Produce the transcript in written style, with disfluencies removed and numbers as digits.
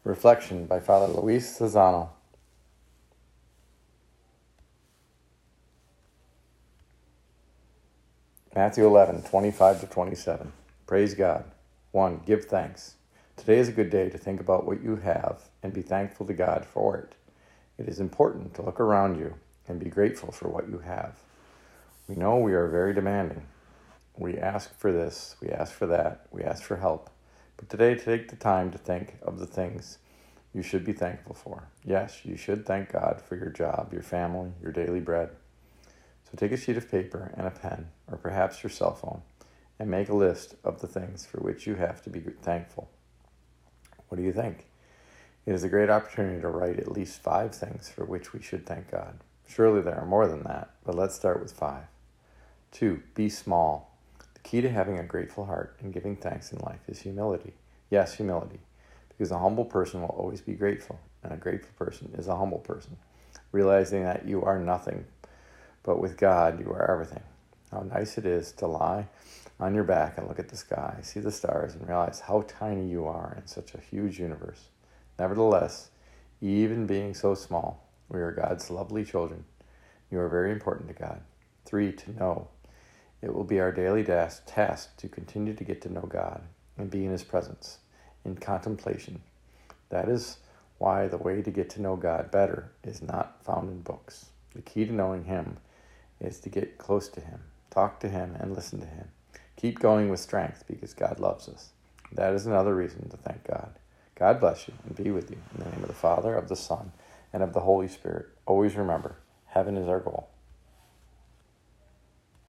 Reflection by Father Luis Lozano. Matthew 11:25-27. Praise God. 1. Give thanks. Today is a good day to think about what you have and be thankful to God for it. It is important to look around you and be grateful for what you have. We know we are very demanding. We ask for this, we ask for that, we ask for help. But today, take the time to think of the things you should be thankful for. Yes, you should thank God for your job, your family, your daily bread. So take a sheet of paper and a pen, or perhaps your cell phone, and make a list of the things for which you have to be thankful. What do you think? It is a great opportunity to write at least 5 things for which we should thank God. Surely there are more than that, but let's start with 5. 2. Be small. The key to having a grateful heart and giving thanks in life is humility. Yes, humility. Because a humble person will always be grateful, and a grateful person is a humble person, realizing that you are nothing, but with God you are everything. How nice it is to lie on your back and look at the sky, see the stars, and realize how tiny you are in such a huge universe. Nevertheless, even being so small, we are God's lovely children. You are very important to God. 3. To know. It will be our daily task to continue to get to know God and be in His presence, in contemplation. That is why the way to get to know God better is not found in books. The key to knowing Him is to get close to Him, talk to Him, and listen to Him. Keep going with strength because God loves us. That is another reason to thank God. God bless you and be with you. In the name of the Father, of the Son, and of the Holy Spirit. Always remember, heaven is our goal.